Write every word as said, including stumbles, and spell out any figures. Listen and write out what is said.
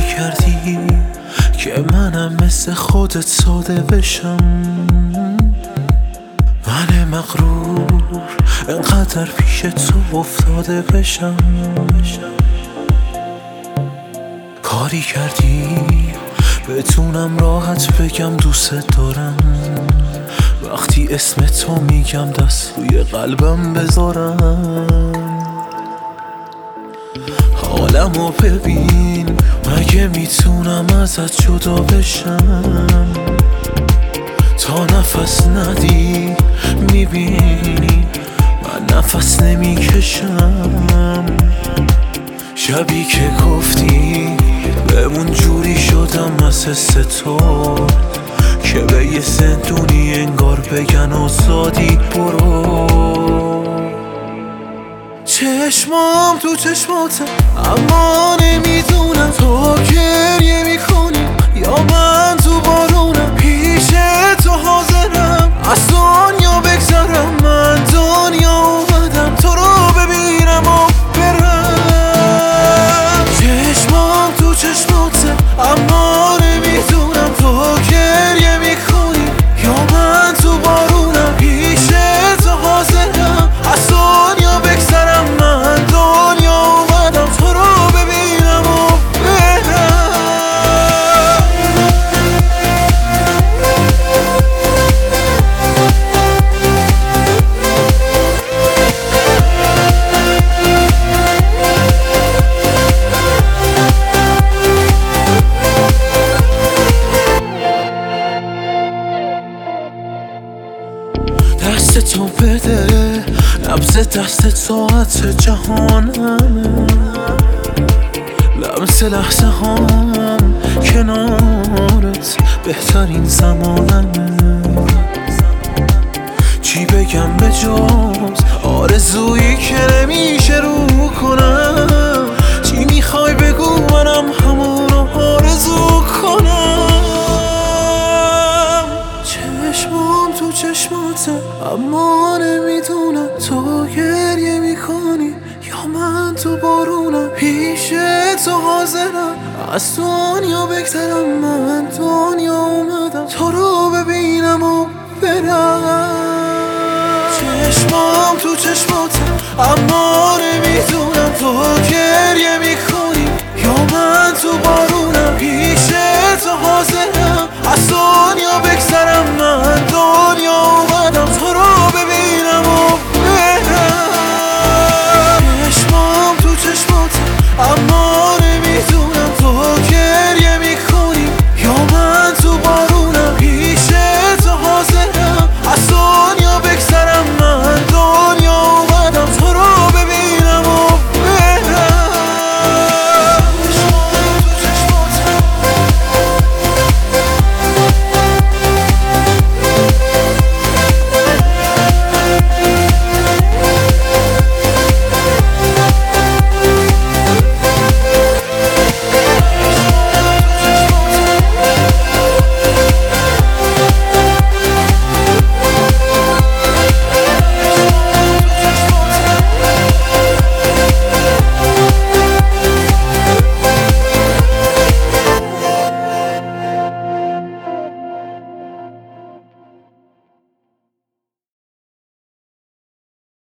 کردی که منم مثل خودت ساده بشم. من مغرور انقدر پیش تو افتاده بشم. کاری کردی بتونم راحت بگم دوست دارم. وقتی اسم تو میگم دست روی قلبم بذارم. حالمو ببین، مگه میتونم ازت جدا بشم؟ تا نفس ندی میبینی من نفس نمیکشم. شبی که گفتی بمون جوری شدم از حس تو که به یه زندونی انگار بگن آزادی برو. چشمام تو چشماته اما نمیدونم تو گریه میکنی یا من تو بارونم. پیش تو حاضرم از دنیا بگذرم. من دنیا اومدم تو رو ببینم و برم. چشمام تو چشماته اما نمیدونم تو گریه میکنی یا من تو بارونم. پیش تو حاضرم از دنیا بگذرم. من دنیا اومدم تو رو ببینم و برم. دست تو بده، نبض دست ساعت جهانمه. لمس لحظه هام کنارت بهترین زمانمه. چی بگم به جز آرزویی که نمیشه رو کنم؟ چی میخوای بگو منم همونو آرزو کنم؟ چشمام تو چشماته اما نمیدونم تو گریه میکنی یا من تو بارونم. پیش تو حاضرم از دنیا بگذرم. من دنیا اومدم تو رو ببینم و برم. چشمام تو چشماته اما نمیدونم تو گریه میکنی